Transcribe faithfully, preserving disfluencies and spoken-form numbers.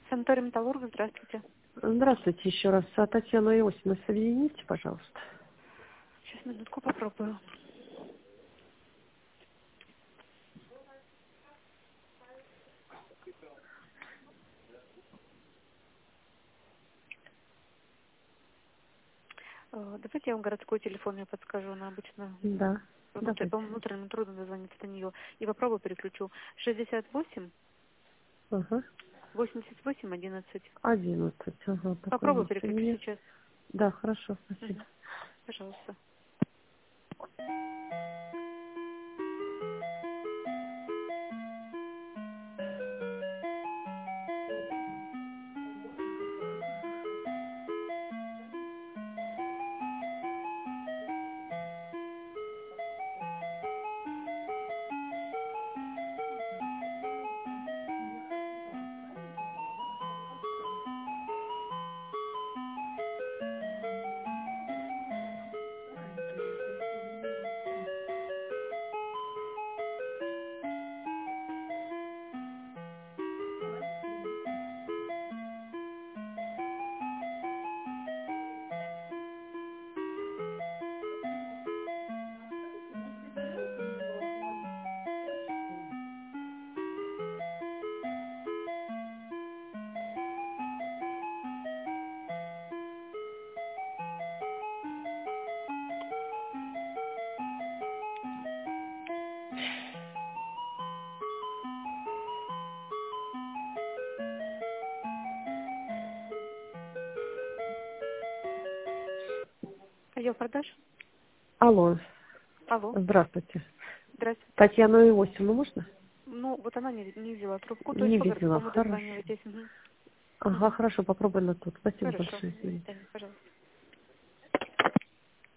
Санаторий Металлург, здравствуйте. Здравствуйте еще раз. А Татьяну Иосифовну соедините, пожалуйста. Сейчас минутку попробую. Э, Давайте я вам городской телефон я подскажу, она обычно Да, внутри, по давайте. внутреннему трудно дозвониться до нее. И попробую переключу. шестьдесят восемь Ага. восемьдесят восемь одиннадцать. Одиннадцать. Ага, такое Попробую есть у переключу меня. сейчас. Да, хорошо, спасибо. Мгм. Пожалуйста. Отдел продаж? Алло, Алло. здравствуйте. Здравствуйте. Татьяну Иосифовну можно? Ну, вот она не, не взяла трубку, то есть Не по видела, городскому хорошо. дозванивайтесь. Мгм. Ага, Мгм. хорошо, попробуй на тут. Спасибо Хорошо. большое. До Извините. свидания, пожалуйста.